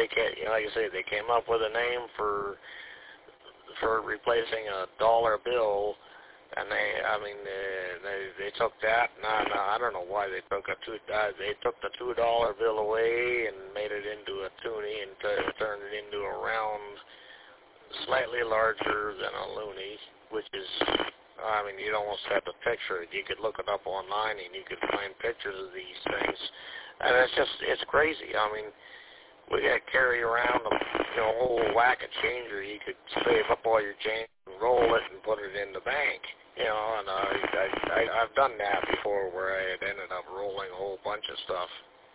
they came, like I say, they came up with a name for replacing a dollar bill, and they took that. And I don't know why they took they took the $2 bill away and made it into a toonie and turned it into a round, slightly larger than a loonie, which is, you'd almost have to picture it. You could look it up online and you could find pictures of these things, and it's crazy. We got to carry around a whole whack of change, or you could save up all your change and roll it and put it in the bank. And I've done that before, where I had ended up rolling a whole bunch of stuff.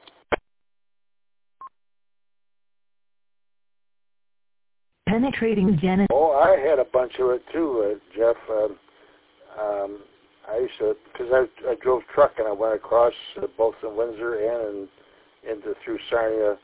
Penetrating Genesis. Oh, I had a bunch of it too, Jeff. I used to, because I drove truck and I went across both in Windsor and into through Sarnia,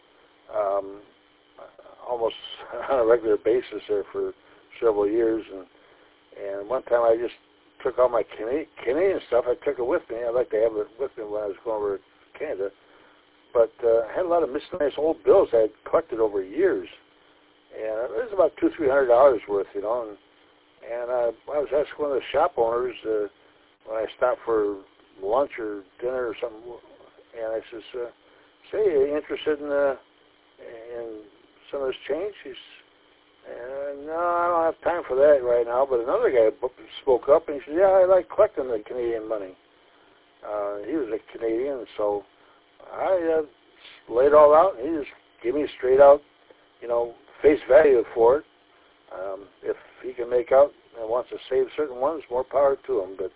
almost on a regular basis there for several years. And one time I just took all my Canadian stuff. I took it with me. I'd like to have it with me when I was going over to Canada. But I had a lot of miscellaneous old bills I had collected over years. And it was about $200-300 worth, And I was asking one of the shop owners when I stopped for lunch or dinner or something, and I says, "Say, are you interested in some of this change?" He's, "No, I don't have time for that right now." But another guy spoke up and he said, "Yeah, I like collecting the Canadian money." He was a Canadian, so I laid it all out, and he just gave me straight out, face value for it. If he can make out and wants to save certain ones, more power to him. But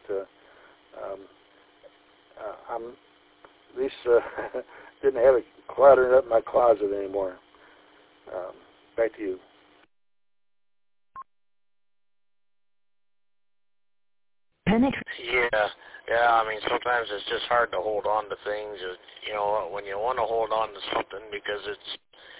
I'm at least didn't have it cluttering up my closet anymore. Back to you. Yeah. Sometimes it's just hard to hold on to things. When you want to hold on to something because it's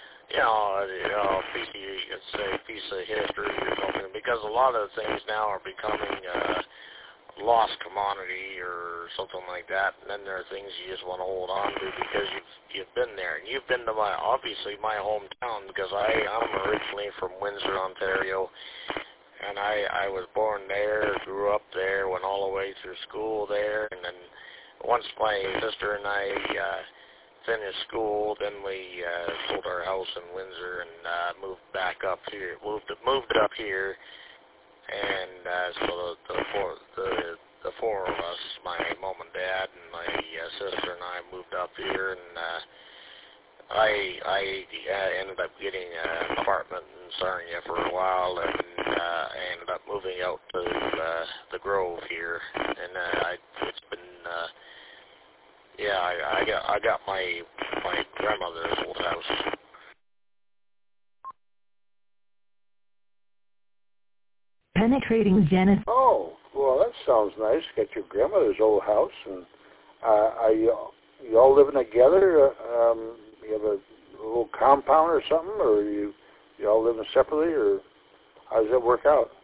a piece of history or something, because a lot of the things now are becoming lost commodity or something like that, and then there are things you just want to hold on to because you've been there, and you've been to my hometown, because I'm originally from Windsor, Ontario, and I was born there, grew up there, went all the way through school there, and then once my sister and I finished school, then we sold our house in Windsor and moved back up here. Moved it up here, and so the four of us, my mom and dad and my sister and I, moved up here, and I ended up getting an apartment in Sarnia for a while, and I ended up moving out to the Grove here, and it's been. I got my grandmother's old house. Penetrating Genesis. Oh, well, that sounds nice. Got your grandmother's old house, and are you all living together? You have a little compound or something, or you all living separately, or how does that work out?